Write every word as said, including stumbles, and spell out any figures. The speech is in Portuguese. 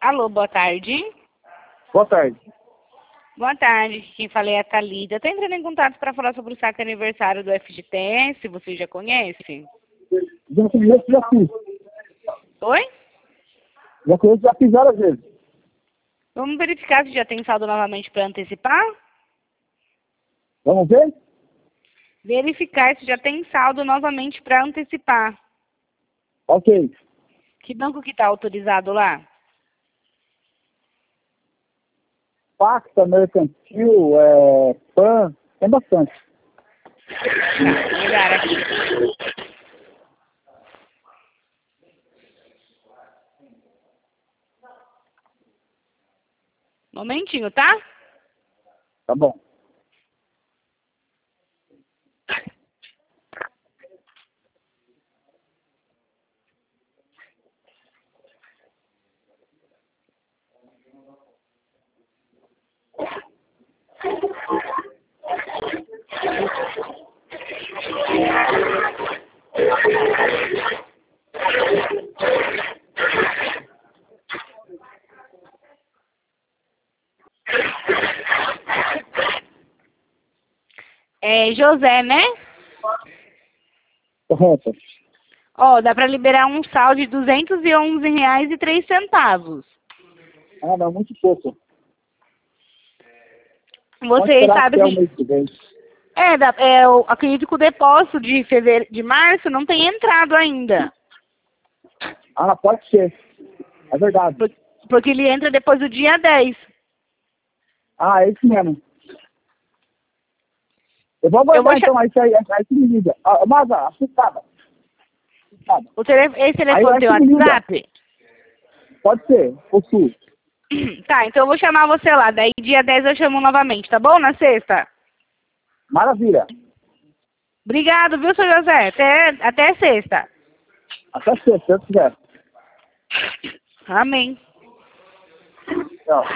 Alô, boa tarde. Boa tarde. Boa tarde, quem fala é a Thalita. Estou entrando em contato para falar sobre o saque aniversário do F G T S, você já conhece? Já conheço, já fiz. Oi? Já conheço, já fiz várias vezes. Vamos verificar se já tem saldo novamente para antecipar? Vamos ver? Verificar se já tem saldo novamente para antecipar. Ok. Que banco que está autorizado lá? Pacta, Mercantil, é, Pan, tem bastante. Tá, vou olhar aqui. Momentinho, tá? Tá bom. É José, né? Correto. Ó, dá para liberar um saldo de duzentos e onze reais e três centavos. Ah, não, muito pouco. Pode Você esperar sabe até o se... mês que vem. É, dá, é, eu acredito que o depósito de fevereiro, de março não tem entrado ainda. Ah, pode ser. É verdade. Por- Porque ele entra depois do dia dez. Ah, é isso mesmo. Eu vou Eu vou aguardar cha- então, aí você aí, aí você me liga. Ah, mas, ah, assustada. Assustada. o tele... Esse Aí, telefone aí tem você me liga. WhatsApp? Pode ser, o sul. Tá, então eu vou chamar você lá. Daí dia dez eu chamo novamente, tá bom? Na sexta. Maravilha. Obrigado, viu, seu José? Até, até sexta. Até sexta, se Deus quiser. Amém. Tchau.